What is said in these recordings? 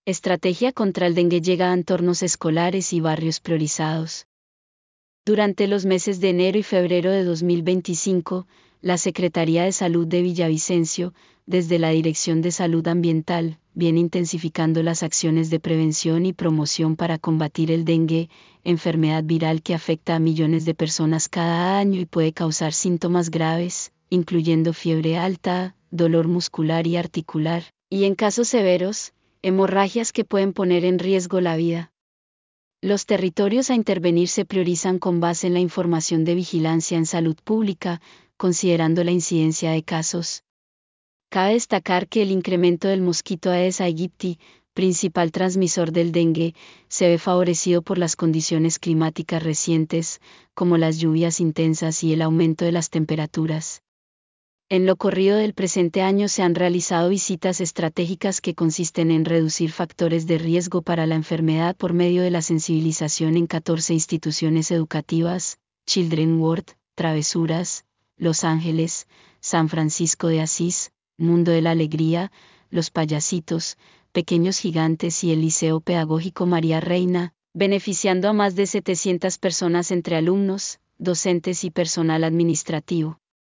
Estrategia contra el dengue llega a entornos escolares y barrios priorizados. Durante los meses de enero y febrero de 2025, la Secretaría de Salud de Villavicencio, desde la Dirección de Salud Ambiental, viene intensificando las acciones de prevención y promoción para combatir el dengue, enfermedad viral que afecta a millones de personas cada año y puede causar síntomas graves, incluyendo fiebre alta, dolor muscular y articular, y en casos severos, hemorragias que pueden poner en riesgo la vida. Los territorios a intervenir se priorizan con base en la información de vigilancia en salud pública, considerando la incidencia de casos. Cabe destacar que el incremento del mosquito Aedes aegypti, principal transmisor del dengue, se ve favorecido por las condiciones climáticas recientes, como las lluvias intensas y el aumento de las temperaturas. En lo corrido del presente año se han realizado visitas estratégicas que consisten en reducir factores de riesgo para la enfermedad por medio de la sensibilización en 14 instituciones educativas: Children World, Travesuras, Los Ángeles, San Francisco de Asís, Mundo de la Alegría, Los Payasitos, Pequeños Gigantes y el Liceo Pedagógico María Reina, beneficiando a más de 700 personas entre alumnos, docentes y personal administrativo.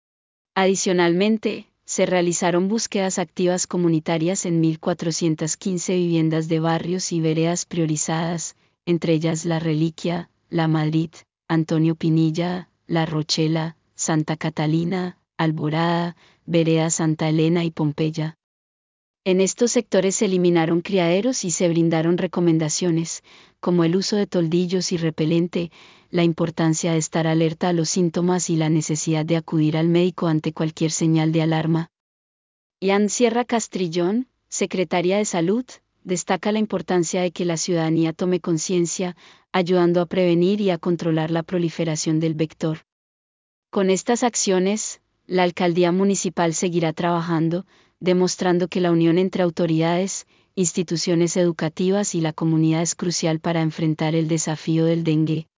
Adicionalmente, se realizaron búsquedas activas comunitarias en 1.415 viviendas de barrios y veredas priorizadas, entre ellas La Reliquia, La Madrid, Antonio Pinilla, La Rochela, Santa Catalina, Alborada, Vereda Santa Elena y Pompeya. En estos sectores se eliminaron criaderos y se brindaron recomendaciones, como el uso de toldillos y repelente, la importancia de estar alerta a los síntomas y la necesidad de acudir al médico ante cualquier señal de alarma. Ian Sierra Castrillón, secretaria de Salud, destaca la importancia de que la ciudadanía tome conciencia, ayudando a prevenir y a controlar la proliferación del vector. Con estas acciones, la alcaldía municipal seguirá trabajando, demostrando que la unión entre autoridades, instituciones educativas y la comunidad es crucial para enfrentar el desafío del dengue.